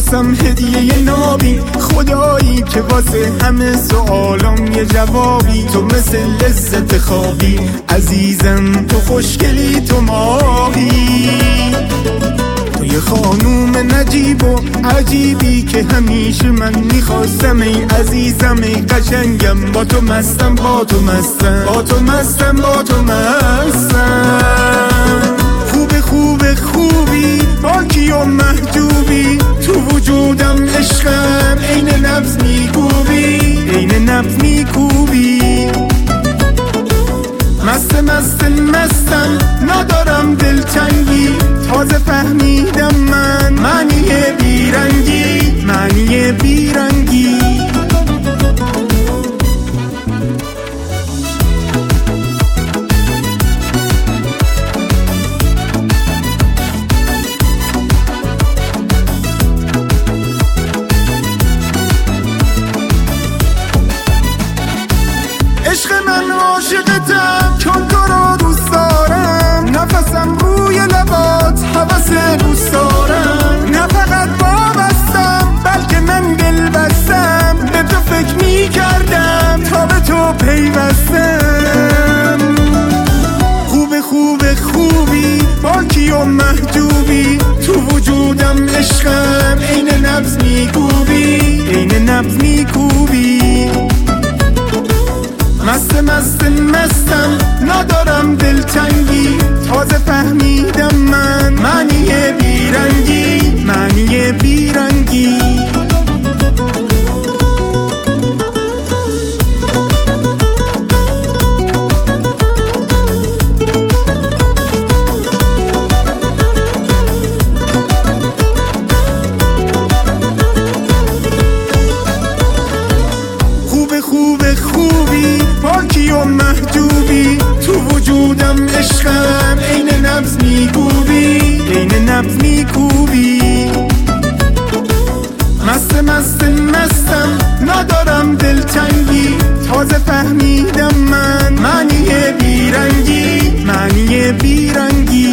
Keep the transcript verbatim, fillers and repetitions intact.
واسم هدیه نابی، خدایی که واسه همه سوالام یه جوابی. تو مثل لذت خوابی عزیزم، تو خوشگلی، تو ماهی، تو یه خانوم نجیب و عجیبی که همیشه من میخواستم. ای عزیزم ای قشنگم، با تو مستم با تو مستم با تو مستم با تو مستم. خوب خوب خوبی پاکی و محجوبی، تو وجودم عشقم عین نبض میکوبی عین نبض میکوبی. مست مست مستم ندارم دلتنگی، تازه فهمیدم من معنی بیرنگی معنی بیرنگی. عشق من عاشقتم چون تو رو دوست دارم، نفسم روی لبات حوث دوست دارم. نه فقط وابستم بلکه من دل بستم، به تو فکر می کردم تا به تو پیوستم. خوب خوب خوبی پاکی و محجوبی، تو وجودم عشقم عین نبض میکوبی عین نبض میکوبی. مست مست مستم ندارم دلتنگی، تازه فهمیدم من معنی بیرنگی معنی بیرنگی. خوب خوب خوبی پاکی و محجوبی، تو وجودم عشقم عین نبض میکوبی عین نبض میکوبی. مست مست مستم ندارم دلتنگی، تازه فهمیدم من معنی بیرنگی معنی بیرنگی.